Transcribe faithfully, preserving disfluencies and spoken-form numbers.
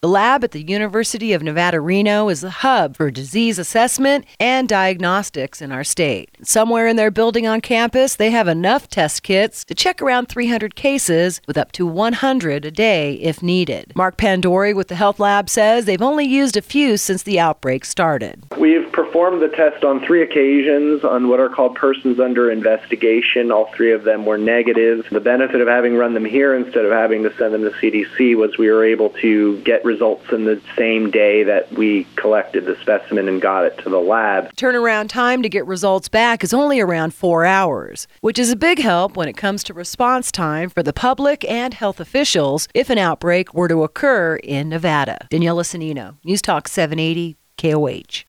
The lab at the University of Nevada, Reno is the hub for disease assessment and diagnostics in our state. Somewhere in their building on campus, they have enough test kits to check around three hundred cases with up to one hundred a day if needed. Mark Pandori with the Health Lab says they've only used a few since the outbreak started. We've performed the test on three occasions on what are called persons under investigation. All three of them were negative. The benefit of having run them here instead of having to send them to C D C was we were able to get results in the same day that we collected the specimen and got it to the lab. Turnaround time to get results back is only around four hours, which is a big help when it comes to response time for the public and health officials if an outbreak were to occur in Nevada. Daniela Sanino, News Talk seven eighty K O H.